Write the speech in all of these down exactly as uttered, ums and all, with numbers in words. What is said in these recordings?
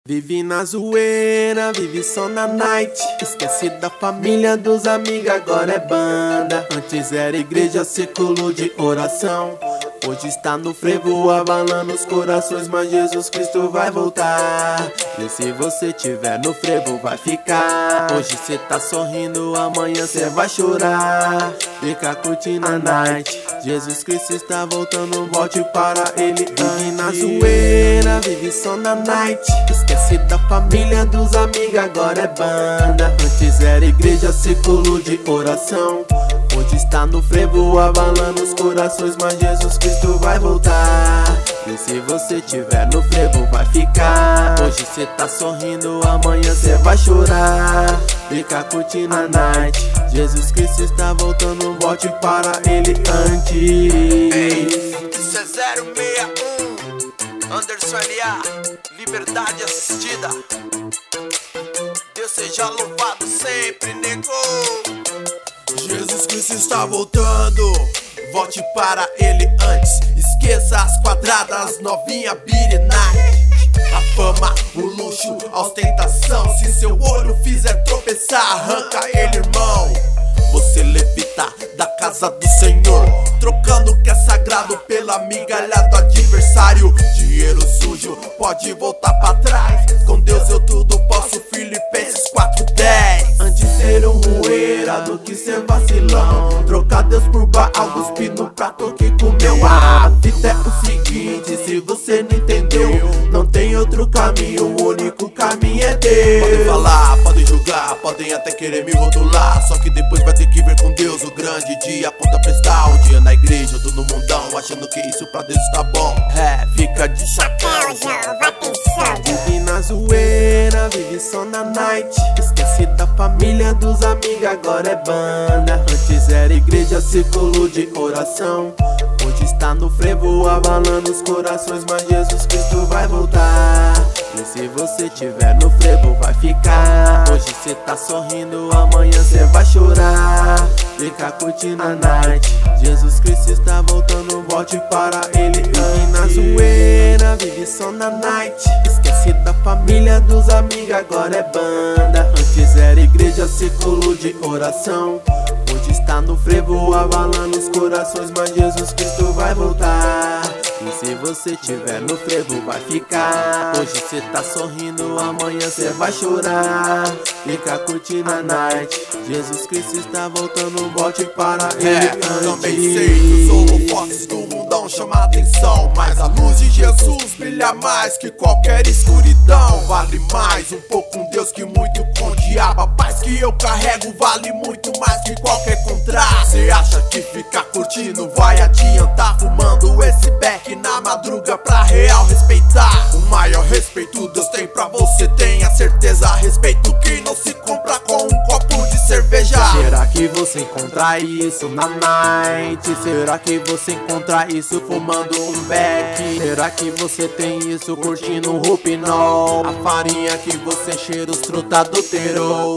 Vive na zoeira, vive só na night. Esquece da família, dos amigos, agora é banda. Antes era igreja, círculo de oração. Hoje está no frevo, abalando os corações, mas Jesus Cristo vai voltar. E se você tiver no frevo, vai ficar. Hoje cê tá sorrindo, amanhã cê vai chorar. Fica curtindo a night. Jesus Cristo está voltando, volte para Ele. Vive na zoeira, vive só na night. Esquece da família, dos amigos, agora é banda. Antes era igreja, círculo de oração. Hoje está no frevo, abalando os corações, mas Jesus Cristo vai voltar. E se você tiver no frevo, vai ficar. Hoje cê tá sorrindo, amanhã cê vai chorar. Fica curtindo a night. Jesus Cristo está voltando, volte para Ele antes. Ei, isso é zero seis um Anderson L A, liberdade assistida. Deus seja louvado sempre, nego. Jesus Cristo está voltando, volte para Ele antes. Esqueça as quadradas, novinha birinai. A fama, o luxo, a ostentação. Se seu olho fizer tropeçar, arranca ele, irmão. Você levita da casa do Senhor, trocando o que é sagrado pela migalha do adversário. Dinheiro sujo pode voltar pra trás. Com Deus eu tudo posso, Filipenses quatro dez. Antes ser um rueira do que ser vacilão. Trocar Deus por Baal, cuspir no prato que comeu. A fita é o seguinte, se você não entendeu, não tem outro caminho, o único caminho é Deus. Podem falar, podem julgar, podem até querer me rotular, só que depois vai ter que ver com Deus o grande dia. Aponta prestar o dia na igreja, eu tô no mundão, achando que isso pra Deus tá bom. É, fica de chapéu, já vai pensando. Vive na zoeira, vive só na night. Esquece da família, dos amigos, agora é banda. Antes era igreja, círculo de oração. Hoje está no frevo, abalando os corações, mas Jesus Cristo vai voltar. E se você tiver no frevo, vai ficar. Hoje cê tá sorrindo, amanhã cê vai chorar. Fica curtindo a night. Jesus Cristo está voltando, volte para Ele. Vive na zoeira, vive só na night. Esquece da família, dos amigos, agora é banda. Antes era igreja, círculo de oração. Hoje está no frevo, abalando os corações, mas Jesus Cristo vai voltar. E se você tiver no frevo, vai ficar. Hoje cê tá sorrindo, amanhã cê vai chorar. Fica curtindo a night. Jesus Cristo está voltando, volte para Ele É, antes. também sei que os holofotes do mundão chamam a atenção, mas a luz de Jesus brilha mais que qualquer escuridão. Vale mais um pouco com Deus que muito com o diabo. A paz que eu carrego vale muito mais que qualquer contrato. Cê acha que ficar curtindo vai adiantar, fumando esse beck na madruga pra real respeitar? O maior respeito Deus tem pra você, tenha certeza. Respeito que não se compra com um copo de cerveja. Será que você encontra isso na night? Será que você encontra isso fumando um beck? Será que você tem isso curtindo um Rupinol? A farinha que você cheira, os truta adulterou.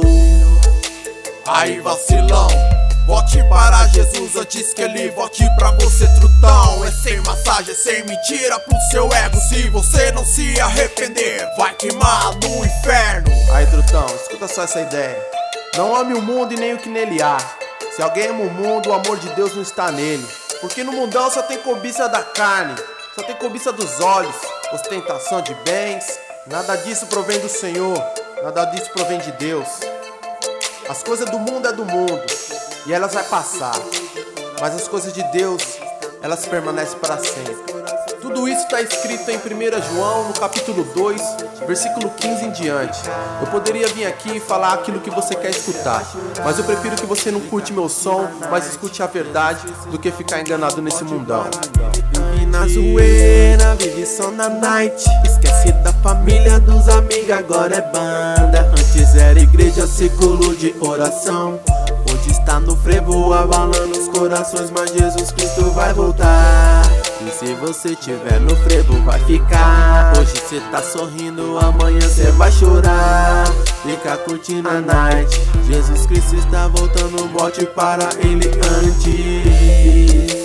Aí vacilão, volte para Jesus antes que Ele volte pra você, trutão. É sem massagem, é sem mentira pro seu ego. Se você não se arrepender, vai queimar no inferno. Aí, trutão, escuta só essa ideia. Não ame o mundo e nem o que nele há. Se alguém ama o mundo, o amor de Deus não está nele. Porque no mundão só tem cobiça da carne, só tem cobiça dos olhos, ostentação de bens. Nada disso provém do Senhor, nada disso provém de Deus. As coisas do mundo é do mundo e elas vai passar, mas as coisas de Deus, elas permanecem para sempre. Tudo isso está escrito em primeira João, no capítulo dois, versículo quinze em diante. Eu poderia vir aqui e falar aquilo que você quer escutar, mas eu prefiro que você não curte meu som, mas escute a verdade, do que ficar enganado nesse mundão. Vive na zoeira, vive só na night. Esquece da família, dos amigos, agora é banda. Antes era igreja, círculo de oração. Hoje está no frevo, abalando os corações, mas Jesus Cristo vai voltar. E se você tiver no frevo, vai ficar. Hoje cê tá sorrindo, amanhã cê vai chorar. Fica curtindo a night. Jesus Cristo está voltando, volte para Ele antes.